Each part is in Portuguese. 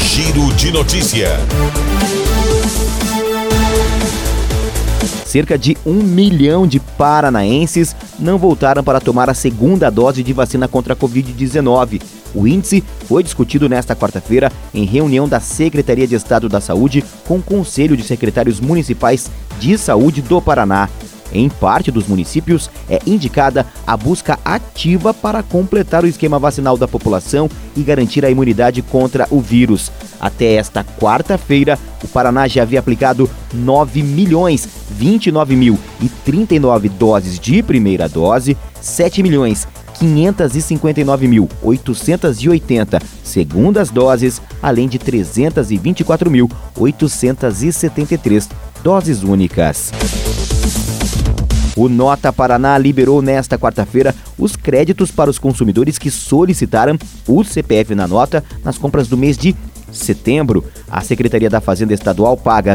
Giro de Notícia. Cerca de 1 milhão de paranaenses não voltaram para tomar a segunda dose de vacina contra a Covid-19. O índice foi discutido nesta quarta-feira em reunião da Secretaria de Estado da Saúde com o Conselho de Secretários Municipais de Saúde do Paraná. Em parte dos municípios, é indicada a busca ativa para completar o esquema vacinal da população e garantir a imunidade contra o vírus. Até esta quarta-feira, o Paraná já havia aplicado 9.029.039 doses de primeira dose, 7.559.880 segundas doses, além de 324.873 doses únicas. O Nota Paraná liberou nesta quarta-feira os créditos para os consumidores que solicitaram o CPF na nota nas compras do mês de setembro. A Secretaria da Fazenda Estadual paga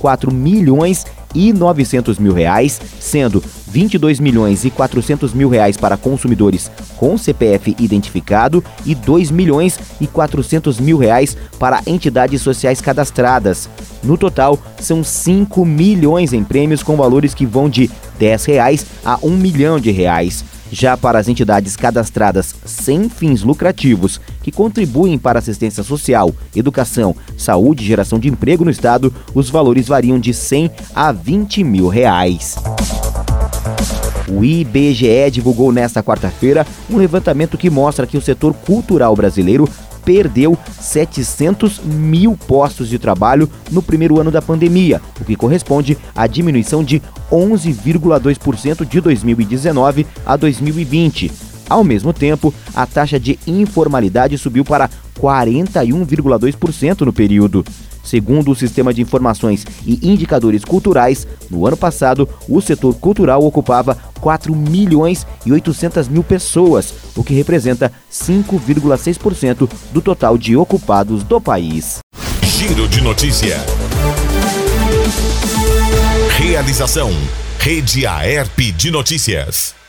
R$24.900.000, sendo R$22.400.000 para consumidores com CPF identificado e R$2.400.000 para entidades sociais cadastradas. No total, são 5 milhões em prêmios com valores que vão de R$10 a R$1 milhão. Já para as entidades cadastradas sem fins lucrativos, que contribuem para assistência social, educação, saúde e geração de emprego no estado, os valores variam de R$100 a R$20 mil. O IBGE divulgou nesta quarta-feira um levantamento que mostra que o setor cultural brasileiro perdeu 700 mil postos de trabalho no primeiro ano da pandemia, o que corresponde à diminuição de 11,2% de 2019 a 2020. Ao mesmo tempo, a taxa de informalidade subiu para 41,2% no período. Segundo o Sistema de Informações e Indicadores Culturais, no ano passado, o setor cultural ocupava 4.800.000 pessoas, o que representa 5,6% do total de ocupados do país. Giro de Notícia. Realização: Rede Aerp de Notícias.